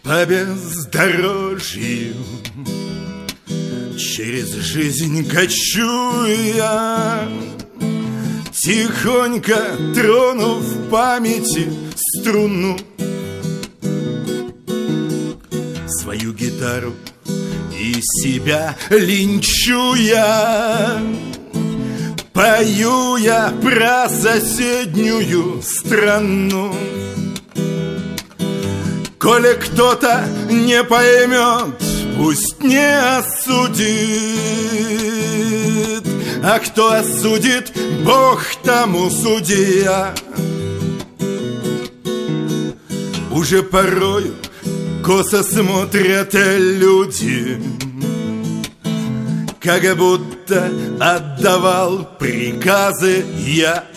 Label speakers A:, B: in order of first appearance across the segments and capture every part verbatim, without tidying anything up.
A: По бездорожью через жизнь качу я, тихонько тронув в памяти струну. Свою гитару и себя линчу я, пою я про соседнюю страну. Коли кто-то не поймет, пусть не осудит, а кто осудит, Бог тому судья. Уже порою косо смотрят люди, как будто отдавал приказы я.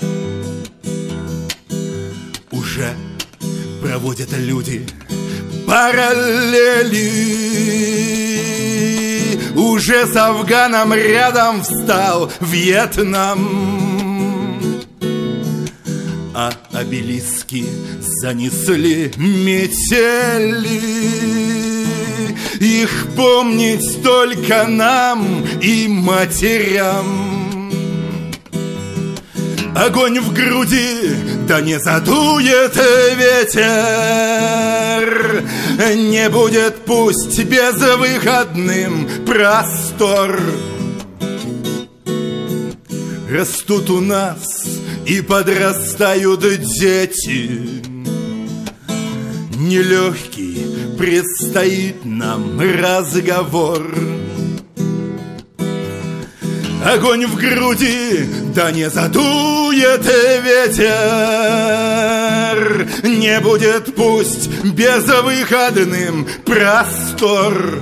A: Уже проводят люди параллели, уже с Афганом рядом встал Вьетнам, а обелиски занесли метели. Их помнить только нам и матерям. Огонь в груди, да не задует ветер, не будет пусть безвыходным простор. Растут у нас и подрастают дети, нелегкий предстоит нам разговор. Огонь в груди, да не задует ветер, не будет пусть безвыходным простор.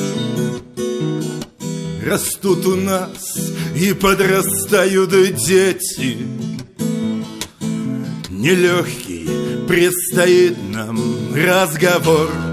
A: Растут у нас и подрастают дети, нелегкий предстоит нам разговор.